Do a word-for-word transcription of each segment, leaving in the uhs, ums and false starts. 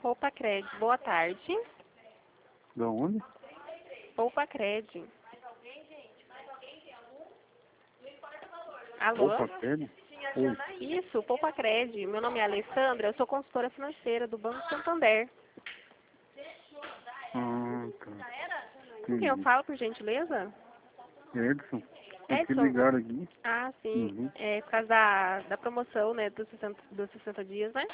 Poupa Crédito, boa tarde. Da onde? Poupa Crédito. Alô? Poupa Crédito? Oi. Isso, Poupa Crédito. Meu nome é Alessandra, eu sou consultora financeira do Banco Santander. Ah, tá. Com quem eu falo, por gentileza? Edson? Tem que Edson? ligar aqui. Ah, sim. Uhum. É por causa da, da promoção, né, dos sessenta, dos sessenta dias, né?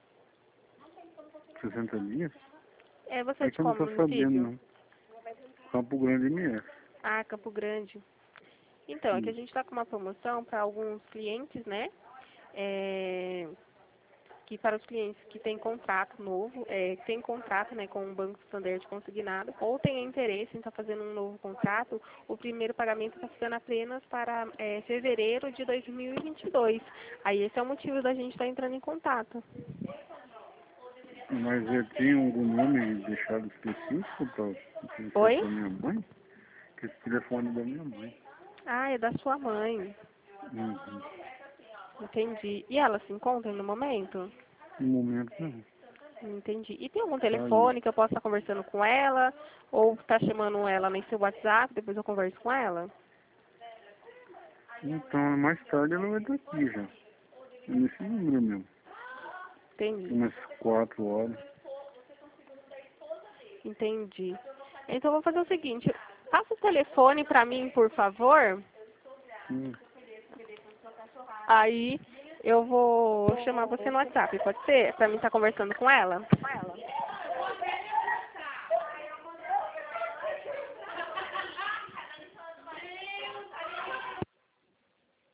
sessenta dias? É, você é É de que eu não qual tô sabendo, município? não. Campo Grande M S. Ah, Campo Grande. Então, é que a Sim. gente está com uma promoção para alguns clientes, né? É, que para os clientes que têm contrato novo, é, que têm contrato, né, com o Banco Santander de consignado, ou têm interesse em estar fazendo um novo contrato, o primeiro pagamento está ficando apenas para é, fevereiro de dois mil e vinte e dois. Aí esse é o motivo da gente estar entrando em contato. Mas eu tenho algum nome deixado específico para Oi? da minha mãe? Que esse telefone é da minha mãe. Ah, é da sua mãe. Uhum. Entendi. E ela se encontra no momento? No momento, não. Entendi. E tem algum Tá aí. telefone que eu possa estar conversando com ela? Ou está chamando ela no seu WhatsApp, depois eu converso com ela? Então, mais tarde ela vai estar aqui já. É nesse número mesmo. Entendi. Umas quatro horas. Entendi. Então, eu vou fazer o seguinte. Passa o telefone para mim, por favor. Hum. Aí eu vou chamar você no WhatsApp, pode ser? Para mim estar conversando com ela?